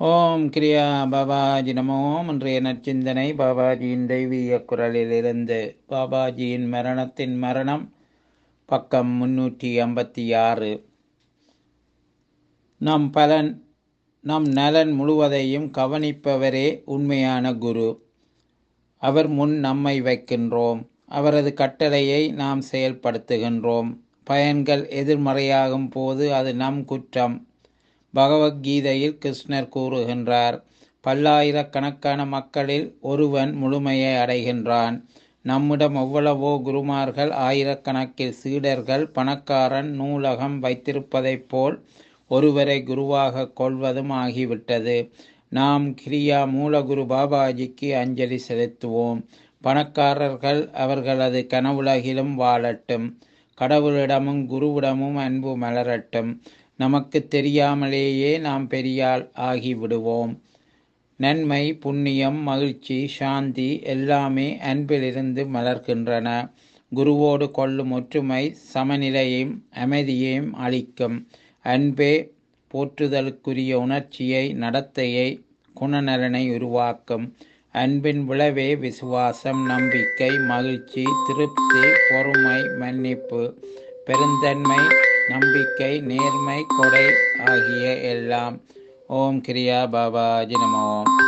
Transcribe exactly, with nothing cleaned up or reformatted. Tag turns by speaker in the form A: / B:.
A: ஓம் கிரியா பாபாஜி நமோ. இன்றைய நற்சிந்தனை பாபாஜியின் தெய்வீக குரலிலிருந்து. பாபாஜியின் மரணத்தின் மரணம், பக்கம் முன்னூற்றி ஐம்பத்தி ஆறு. நம் பலன் நம் நலன் முழுவதையும் கவனிப்பவரே உண்மையான குரு. அவர் முன் நம்மை வைக்கின்றோம். அவரது கட்டளையை நாம் செயல்படுத்துகின்றோம். பயன்கள் எதிர்மறையாகும் போது அது நம் குற்றம். பகவத்கீதையில் கிருஷ்ணர் கூறுகின்றார், பல்லாயிரக்கணக்கான மக்களில் ஒருவன் முழுமையை அடைகின்றான். நம்மிடம் எவ்வளவோ குருமார்கள், ஆயிரக்கணக்கில் சீடர்கள், பணக்காரன் நூலகம் வைத்திருப்பதைப் போல் ஒருவரை குருவாக கொள்வதும் ஆகிவிட்டது. நாம் கிரியா மூலகுரு பாபாஜிக்கு அஞ்சலி செலுத்துவோம். பணக்காரர்கள் அவர்களது கனவுலகிலும் வாழட்டும். கடவுளிடமும் குருவிடமும் அன்பு மலரட்டும். நமக்கு தெரியாமலேயே நாம் பெரியாள் ஆகிவிடுவோம். நன்மை, புண்ணியம், மகிழ்ச்சி, சாந்தி எல்லாமே அன்பிலிருந்து மலர்கின்றன. குருவோடு கொள்ளும் ஒற்றுமை சமநிலையையும் அமைதியையும் அளிக்கும். அன்பே போற்றுதலுக்குரிய உணர்ச்சியை, நடத்தையை, குணநலனை உருவாக்கும். அன்பின் விளைவே விசுவாசம், நம்பிக்கை, மகிழ்ச்சி, திருப்தி, பொறுமை, மன்னிப்பு, பெருந்தன்மை, நம்பிக்கை, நேர்மை, கொடை ஆகிய எல்லாம். ஓம் கிரியா பாபாஜி நமோ.